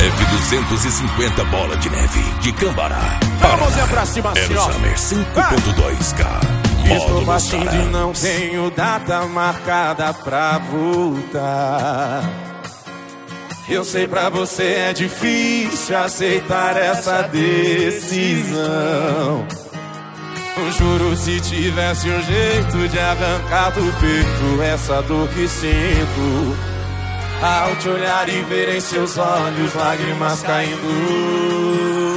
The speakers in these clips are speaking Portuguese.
F250 Bola de Neve de Cambará. Vamos pra cima, Summer 5.2K. Estou partindo e não tenho data marcada pra voltar. Eu sei pra você é difícil aceitar essa decisão. Juro, se tivesse um jeito de arrancar do peito essa dor que sinto, ao te olhar e ver em seus olhos lágrimas caindo.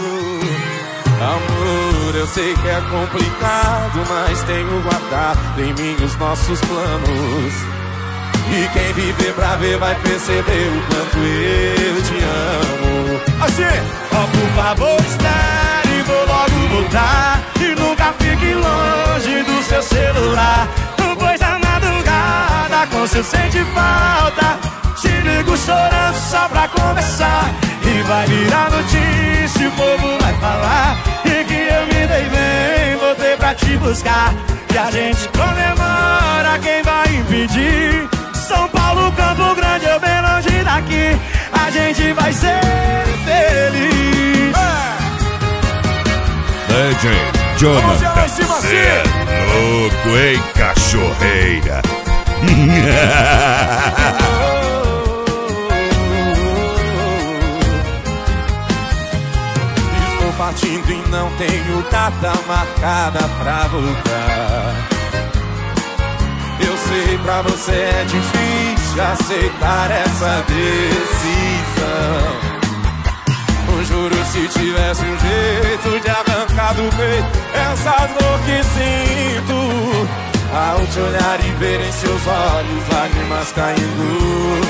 Amor, eu sei que é complicado, mas tenho guardado em mim os nossos planos. E quem viver pra ver vai perceber o quanto eu te amo. Assim, por favor, espere, vou logo voltar. E nunca fique longe do seu celular, pois a madrugada com seu sente falta. Te ligo chorando só pra conversar. E vai virar notícia, o povo vai falar. E que eu me dei bem, voltei pra te buscar. E a gente comemora, quem vai impedir? São Paulo, Campo Grande, eu bem longe daqui. A gente vai ser feliz. DJ Jonathan, cê é louco, hein, cachorreira? Estou partindo e não tenho data marcada pra voltar. Eu sei pra você é difícil aceitar essa decisão. Juro, se tivesse um jeito de arrancar do peito essa dor que sinto, ao te olhar e ver em seus olhos lágrimas caindo.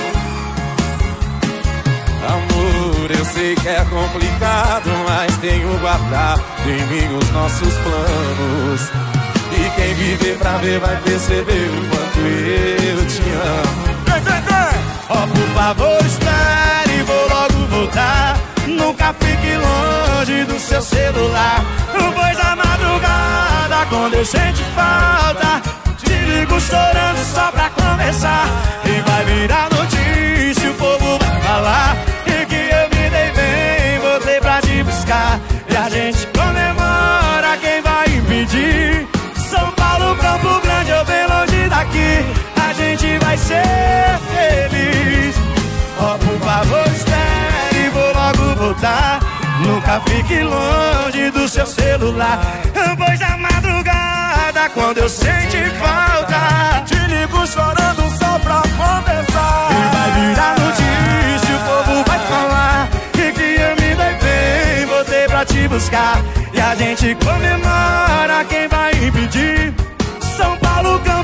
Amor, eu sei que é complicado, mas tenho guardado em mim os nossos planos. E quem viver pra ver vai perceber o quanto eu te amo. Por favor, espere, vou logo voltar. Nunca fique longe do seu celular, pois a madrugada quando eu sente falta, te ligo chorando só pra conversar. E vai virar notícia, o povo vai falar. E que eu me dei bem, voltei pra te buscar. E a gente comemora, quem vai impedir? São Paulo, Campo Grande, eu bem longe daqui. A gente vai ser feliz. Por favor, espere, vou logo voltar. Nunca fique longe do seu celular, pois a madrugada quando eu senti falta, te ligo chorando só pra conversar. E vai virar notícia, o povo vai falar. E que eu me dei bem, voltei pra te buscar. E a gente comemora, quem vai impedir? São Paulo, Campo